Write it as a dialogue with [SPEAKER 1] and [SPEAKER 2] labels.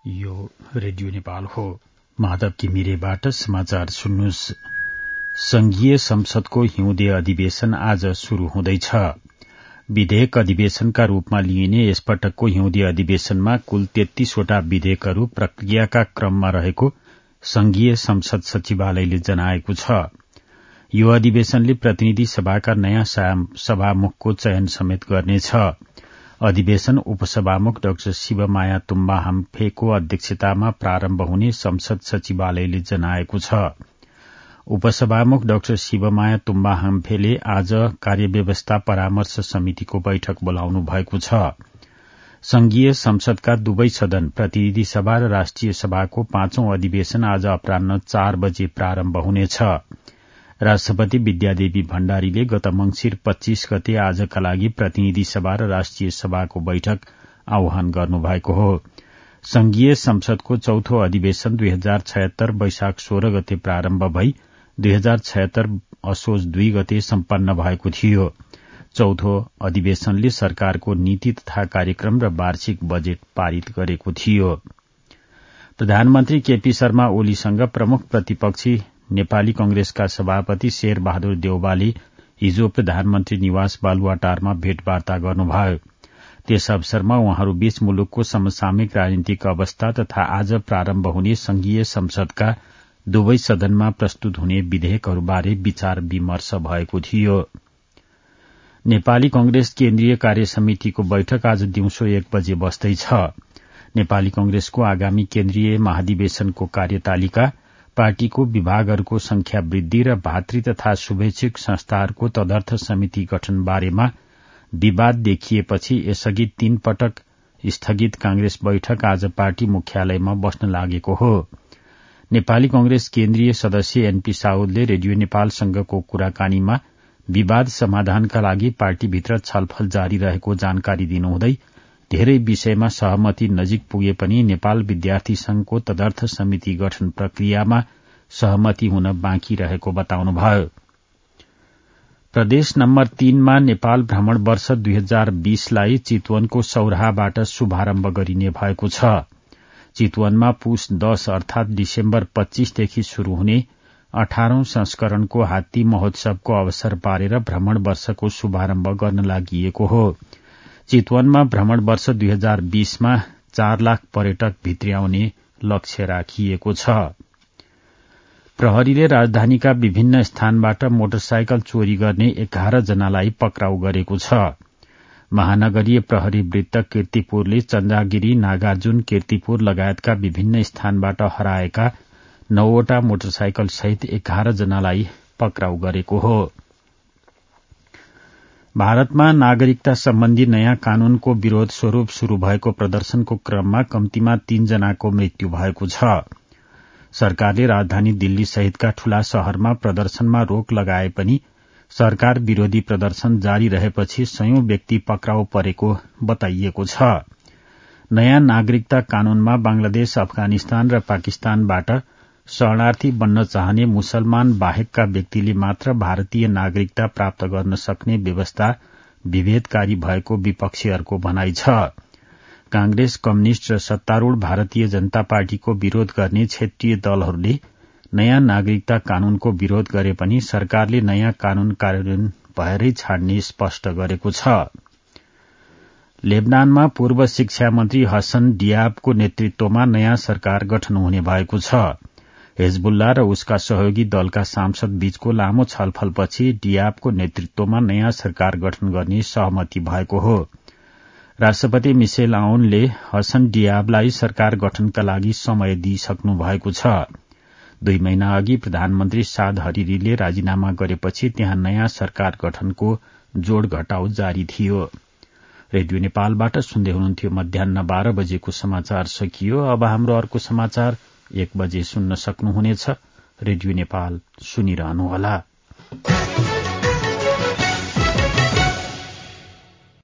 [SPEAKER 1] यो रेडियो नेपाल हो। माधव घिमिरेबाट समाचार सुन्नुहोस्। संघीय संसदको हिउँदे अधिवेशन आज शुरू हुँदैछ। विधेयक अधिवेशनका रूपमा लिइने यसपटकको हिउँदे अधिवेशनमा कुल 33 वटा विधेयकहरू प्रक्रियाका क्रममा रहेको संघीय संसद सचिवालयले जनाएको छ। यो अधिवेशनले प्रतिनिधि सभाका नयाँ सभामुखको चयन समेत गर्नेछ। अधिवेशन उपसभामुख डाक्टर शिवमाया तुम्बा हाम्फेको अध्यक्षतामा प्रारम्भ हुने संसद सचिवालयले जनाएको छ। उपसभामुख डाक्टर शिवमाया तुम्बा हाम्फेले आज कार्यव्यवस्था परामर्श समितिको बैठक बोलाउनु भएको छ। संघीय संसदका दुवै सदन प्रतिनिधि सभा र राष्ट्रिय सभाको 5औं अधिवेशन आज अपराह्न 4 बजे प्रारम्भ हुनेछ। राष्ट्रपति विद्यादेवी भण्डारीले गत मंसिर 25 गते आजका लागि प्रतिनिधि सभा र राष्ट्रिय सभाको बैठक आह्वान गर्नुभएको हो। संघीय संसदको चौथो अधिवेशन 2076 वैशाख 16 गते प्रारम्भ भई 2076 असोज 2 गते सम्पन्न भएको थियो। चौथो अधिवेशनले सरकारको नीति तथा कार्यक्रम र वार्षिक बजेट पारित गरेको थियो। प्रधानमन्त्री केपी शर्मा ओलीसँग प्रमुख प्रतिपक्षी नेपाली कंग्रेसका सभापति शेरबहादुर देउवाले हिजो प्रधानमन्त्री निवास बालुवाटारमा भेटवार्ता गर्नुभयो। त्यस अवसरमा उहाँहरूबीच मुलुकको समसामयिक राजनीतिक अवस्था तथा आज प्रारम्भ हुने संघीय संसदका दुवै सदनमा प्रस्तुत हुने विधेयकहरूबारे विचार विमर्श भएको थियो। नेपाली कंग्रेस केन्द्रीय कार्य समितिको बैठक आज दिउँसो 1 बजे बस्दैछ। नेपाली कंग्रेसको आगामी केन्द्रीय महाधिवेशनको कार्यतालिका, पार्टीको विभागहरूको संख्या वृद्धि र भातृ तथा शुभेच्छुक संस्थाहरूको तदर्थ समिति गठन बारेमा विवाद देखिएपछि यसअघि 3 पटक स्थगित कांग्रेस बैठक आज पार्टी मुख्यालयमा बस्न लागेको हो। नेपाली कंग्रेस केन्द्रीय सदस्य एनपी साउदले रेडियो नेपालसँगको कुराकानीमा विवाद समाधानका लागि पार्टीभित्र छलफल जारी रहेको जानकारी दिनुहुँदै धेरै विषयमा सहमति नजिक पुगे पनि नेपाल विद्यार्थी संघको तदर्थ समिति गठन प्रक्रियामा सहमति हुन बाँकी रहेको बताउनुभयो। प्रदेश नम्बर 3 मा नेपाल भ्रमण वर्ष 2020 लाई चितवनको सौराहाबाट शुभारम्भ गरिने भएको छ। चितवनमा पुस 10 अर्थात डिसेम्बर 25 देखि शुरू हुने 18औं संस्करणको हात्ती महोत्सवको अवसर पारेर भ्रमण वर्षको शुभारम्भ गर्न लागि हो। चितवनमा भ्रमण वर्ष 2020 मा 4 लाख पर्यटक भित्र्याउने लक्ष्य राखिएको छ। प्रहरीले राजधानीका विभिन्न स्थानबाट मोटरसाइकल चोरी गर्ने 11 जनालाई पक्राउ गरेको छ। महानगरीय प्रहरी वृत्त कीर्तिपुरले चन्दागिरी, नागार्जुन, कीर्तिपुर लगायतका विभिन्न स्थानबाट हराएका 9 वटा मोटरसाइकल सहित 11 जनालाई पक्राउ गरेको हो। भारतमा नागरिकता सम्बन्धी नयाँ कानूनको विरोध स्वरूप शुरू भएको प्रदर्शनको क्रममा कम्तीमा 3 जनाको मृत्यु भएको छ। सरकारले राजधानी दिल्ली सहितका ठूला शहरमा प्रदर्शनमा रोक लगाए पनि सरकार विरोधी प्रदर्शन जारी रहेपछि 100औं व्यक्ति पक्राउ परेको बताइएको छ। नयाँ नागरिकता कानूनमा बांग्लादेश, अफगानिस्तान र पाकिस्तानबाट शरणार्थी बन्न चाहने मुसलमान बाहेकका व्यक्तिले मात्र भारतीय नागरिकता प्राप्त गर्न सक्ने व्यवस्था विभेदकारी भएको विपक्षीहरूको भनाइ छ। कांग्रेस, कम्युनिष्ट र सत्तारूढ़ भारतीय जनता पार्टीको विरोध गर्ने क्षेत्रीय दलहरूले नयाँ नागरिकता कानूनको विरोध गरे पनि सरकारले नयाँ कानून कार्यान्वयन भएरै छाड्ने स्पष्ट गरेको छ। लेबनानमा पूर्व शिक्षा मन्त्री हसन डियाबको नेतृत्वमा नयाँ सरकार गठन हुने भएको छ। हिजबुल्ला र उसका सहयोगी दलका सांसद बीचको लामो छलफलपछि डियाबको नेतृत्वमा नयाँ सरकार गठन गर्ने सहमति भएको हो। राष्ट्रपति मिशेल आउनले हसन डियाबलाई सरकार गठनका लागि समय दिइसक्नु भएको छ। 2 महिना अघि प्रधानमन्त्री साद हरिरीले राजीनामा गरेपछि त्यहाँ नयाँ सरकार गठनको जोड़ घटाउ जारी थियो। रेडियो नेपालबाट सुन्दै हुनुहुन्थ्यो। मध्याह्न 12 बजेको समाचार सकियो। अब हाम्रो अर्को समाचार 1 बजे सुन्न सक्नुहुनेछ। रेडियो नेपाल सुनिरहनुहोला।